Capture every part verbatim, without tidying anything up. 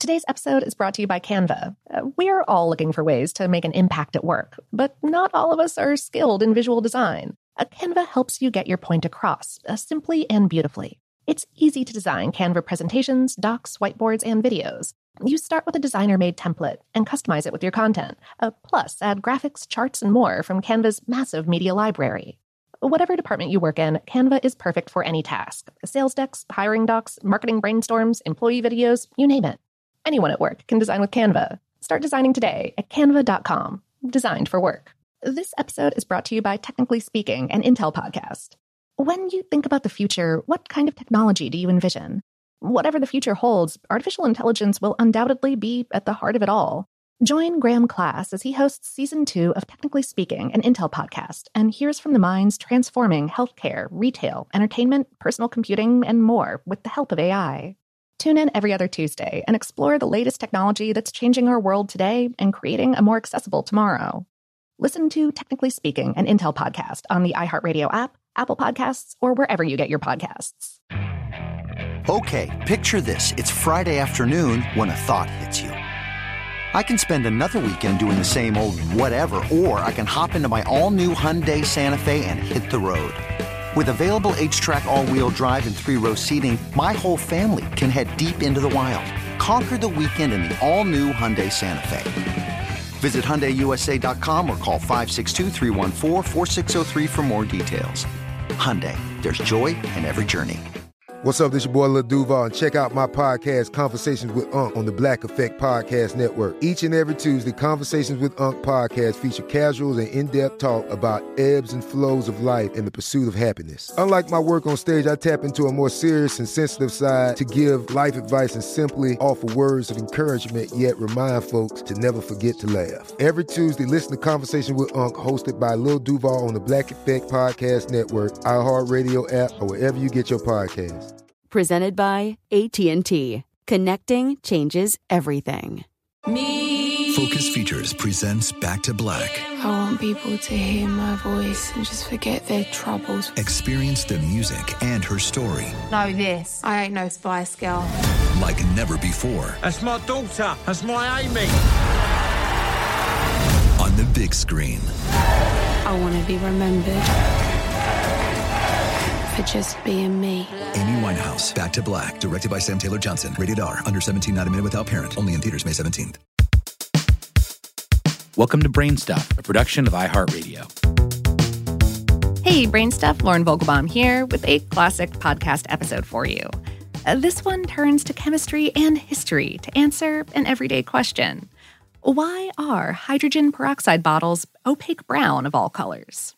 Today's episode is brought to you by Canva. Uh, we're all looking for ways to make an impact at work, but not all of us are skilled in visual design. Uh, Canva helps you get your point across, uh, simply and beautifully. It's easy to design Canva presentations, docs, whiteboards, and videos. You start with a designer-made template and customize it with your content. Uh, plus, add graphics, charts, and more from Canva's massive media library. Whatever department you work in, Canva is perfect for any task. Sales decks, hiring docs, marketing brainstorms, employee videos, you name it. Anyone at work can design with Canva. Start designing today at canva dot com. Designed for work. This episode is brought to you by Technically Speaking, an Intel podcast. When you think about the future, what kind of technology do you envision? Whatever the future holds, artificial intelligence will undoubtedly be at the heart of it all. Join Graham Class as he hosts Season two of Technically Speaking, an Intel podcast, and hears from the minds transforming healthcare, retail, entertainment, personal computing, and more with the help of A I. Tune in every other Tuesday and explore the latest technology that's changing our world today and creating a more accessible tomorrow. Listen to Technically Speaking, an Intel podcast on the iHeartRadio app, Apple Podcasts, or wherever you get your podcasts. Okay, picture this. It's Friday afternoon when a thought hits you. I can spend another weekend doing the same old whatever, or I can hop into my all-new Hyundai Santa Fe and hit the road. With available H-Track all-wheel drive and three-row seating, my whole family can head deep into the wild. Conquer the weekend in the all-new Hyundai Santa Fe. Visit Hyundai U S A dot com or call five six two, three one four, four six zero three for more details. Hyundai, there's joy in every journey. What's up, this your boy Lil Duval, and check out my podcast, Conversations with Unc, on the Black Effect Podcast Network. Each and every Tuesday, Conversations with Unc podcast feature casuals and in-depth talk about ebbs and flows of life and the pursuit of happiness. Unlike my work on stage, I tap into a more serious and sensitive side to give life advice and simply offer words of encouragement, yet remind folks to never forget to laugh. Every Tuesday, listen to Conversations with Unc, hosted by Lil Duval on the Black Effect Podcast Network, iHeartRadio app, or wherever you get your podcasts. Presented by A T and T. Connecting changes everything. Me. Focus Features presents Back to Black. I want people to hear my voice and just forget their troubles. Experience the music and her story. Know this. I ain't no Spice Girl. Like never before. That's my daughter. That's my Amy. On the big screen. I want to be remembered for just being me. Amy Winehouse, Back to Black, directed by Sam Taylor Johnson. Rated R, under seventeen, not a minute without parent. Only in theaters May seventeenth. Welcome to Brain Stuff, a production of iHeartRadio. Hey, Brain Stuff, Lauren Vogelbaum here with a classic podcast episode for you. Uh, this one turns to chemistry and history to answer an everyday question. Why are hydrogen peroxide bottles opaque brown of all colors?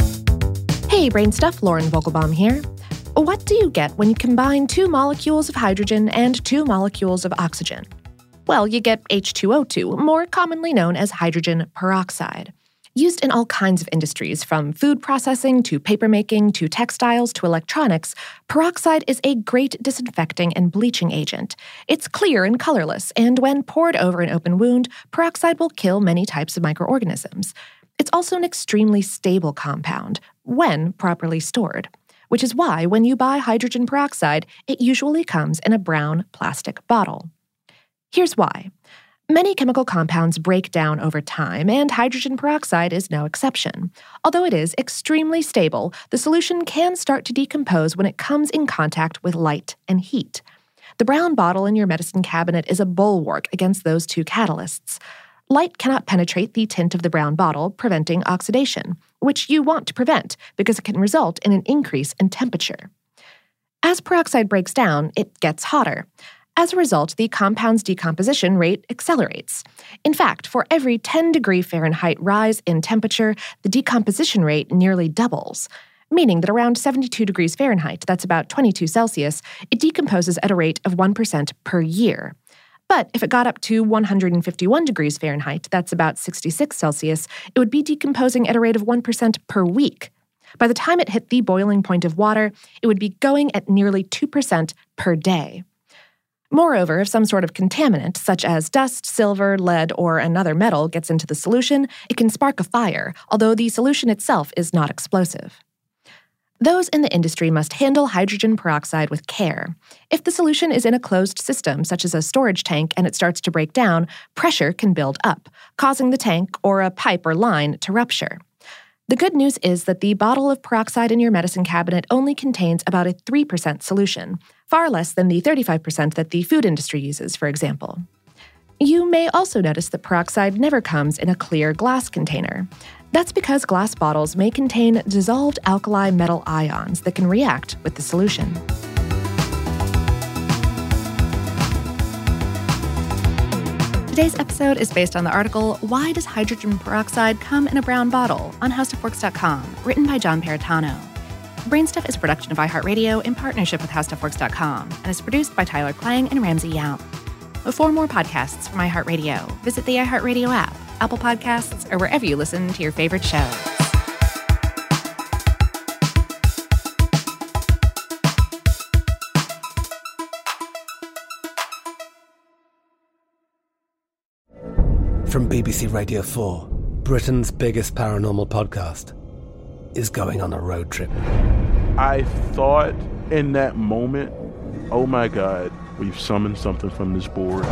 Hey, Brain Stuff, Lauren Vogelbaum here. What do you get when you combine two molecules of hydrogen and two molecules of oxygen? Well, you get H two O two, more commonly known as hydrogen peroxide. Used in all kinds of industries, from food processing to papermaking to textiles to electronics, peroxide is a great disinfecting and bleaching agent. It's clear and colorless, and when poured over an open wound, peroxide will kill many types of microorganisms. It's also an extremely stable compound, when properly stored, which is why when you buy hydrogen peroxide, it usually comes in a brown plastic bottle. Here's why. Many chemical compounds break down over time, and hydrogen peroxide is no exception. Although it is extremely stable, the solution can start to decompose when it comes in contact with light and heat. The brown bottle in your medicine cabinet is a bulwark against those two catalysts. Light cannot penetrate the tint of the brown bottle, preventing oxidation, which you want to prevent because it can result in an increase in temperature. As peroxide breaks down, it gets hotter. As a result, the compound's decomposition rate accelerates. In fact, for every ten degree Fahrenheit rise in temperature, the decomposition rate nearly doubles, meaning that around seventy-two degrees Fahrenheit, that's about twenty-two Celsius, it decomposes at a rate of one percent per year. But if it got up to one hundred fifty-one degrees Fahrenheit, that's about sixty-six Celsius, it would be decomposing at a rate of one percent per week. By the time it hit the boiling point of water, it would be going at nearly two percent per day. Moreover, if some sort of contaminant, such as dust, silver, lead, or another metal, gets into the solution, it can spark a fire, although the solution itself is not explosive. Those in the industry must handle hydrogen peroxide with care. If the solution is in a closed system, such as a storage tank, and it starts to break down, pressure can build up, causing the tank or a pipe or line to rupture. The good news is that the bottle of peroxide in your medicine cabinet only contains about a three percent solution, far less than the thirty-five percent that the food industry uses, for example. You may also notice that peroxide never comes in a clear glass container. That's because glass bottles may contain dissolved alkali metal ions that can react with the solution. Today's episode is based on the article, Why Does Hydrogen Peroxide Come in a Brown Bottle? On how stuff works dot com, written by John Paritano. Brainstuff is a production of iHeartRadio in partnership with how stuff works dot com and is produced by Tyler Klang and Ramsey Young. For more podcasts from iHeartRadio, visit the iHeartRadio app, Apple Podcasts, or wherever you listen to your favorite shows. From B B C Radio four, Britain's biggest paranormal podcast is going on a road trip. I thought in that moment, oh my God, we've summoned something from this board.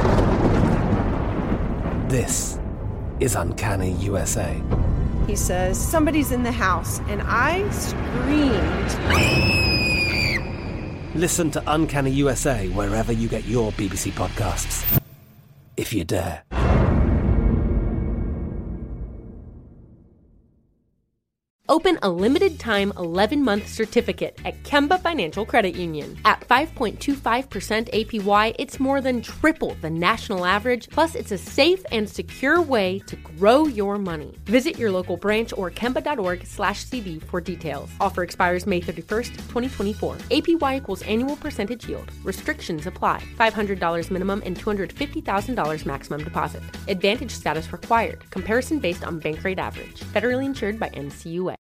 This is Uncanny U S A. He says, somebody's in the house, and I screamed. Listen to Uncanny U S A wherever you get your B B C podcasts, if you dare. Open a limited-time eleven-month certificate at Kemba Financial Credit Union. At five point two five percent A P Y, it's more than triple the national average, plus it's a safe and secure way to grow your money. Visit your local branch or kemba.org slash CD for details. Offer expires May thirty-first, twenty twenty-four. A P Y equals annual percentage yield. Restrictions apply. five hundred dollars minimum and two hundred fifty thousand dollars maximum deposit. Advantage status required. Comparison based on bank rate average. Federally insured by N C U A.